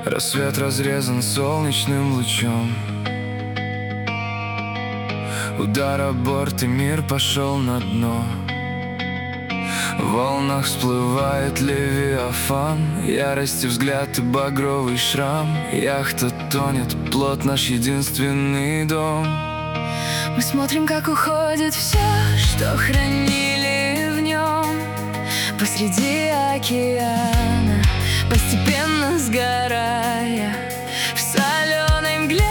Рассвет разрезан солнечным лучом. Удар о борт, и мир пошел на дно. В волнах всплывает левиафан, ярости взгляд и багровый шрам. Яхта тонет, плот наш единственный дом. Мы смотрим, как уходит все, что хранили в нем. Посреди океана, постепенно сгорая в соленой мгле,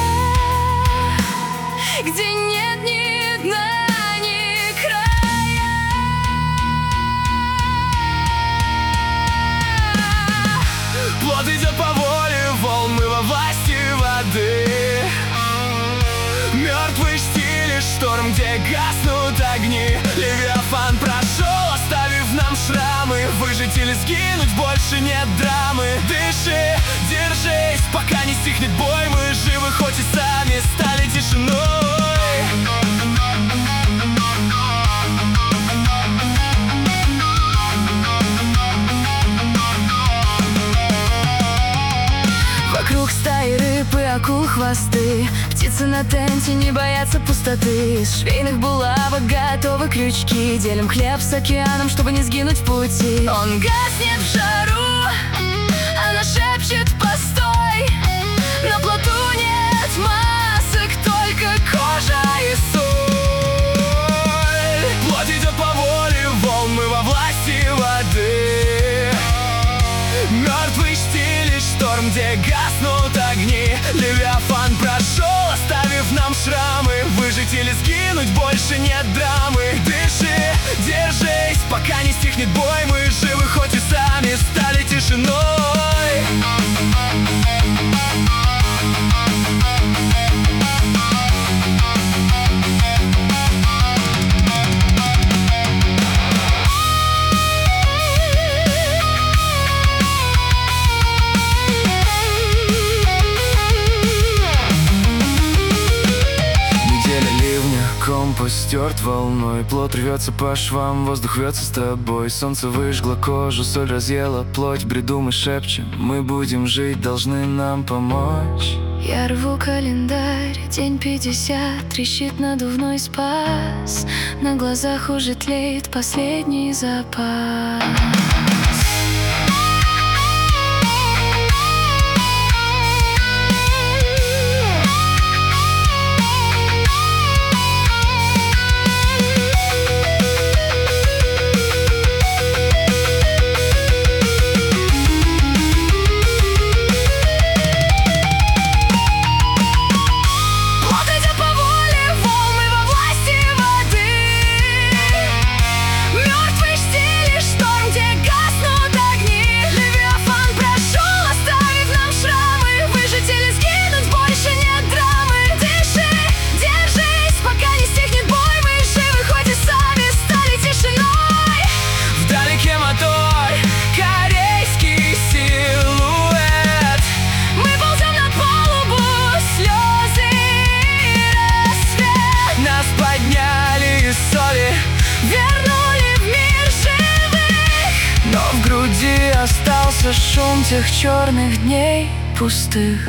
где нет ни дна, ни края. Плот идет по воле волн, мы во власти воды. Мертвый штиль, шторм, где гаснут огни. Левиафан прошел, оставив нам шрамы. Выжить или сгинуть, больше нет драмы. Дыши, держись, пока не стихнет бой. Мы живы, хоть и сами стали тишиной. Вокруг стаи рыб и акул хвосты. Птицы на тенте не боятся пустоты. Из швейных булавок готовы крючки. Делим хлеб с океаном, чтобы не сгинуть в пути. Он гаснет в жару, она шепчет «постой». На плоту нет масок, только кожа и соль. Плот идет по воле волн, мы во власти воды. Мертвый штиль, шторм, где гаснут огни. Левиафан прошел, оставив нам шрамы. Выжить или сгинуть, больше нет драмы. Дыши, держись, пока не стихнет бой. Мы живы, хоть и сами стали тишиной. Компас стерт волной, плот рвется по швам, воздух рвется с тобой. Солнце выжгло кожу, соль разъела плоть. В бреду мы шепчем, мы будем жить, должны нам помочь. Я рву календарь, день 50, трещит надувной спас. На глазах уже тлеет последний запас. Остался шум тех черных дней пустых.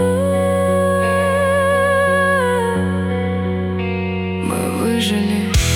Мы выжили.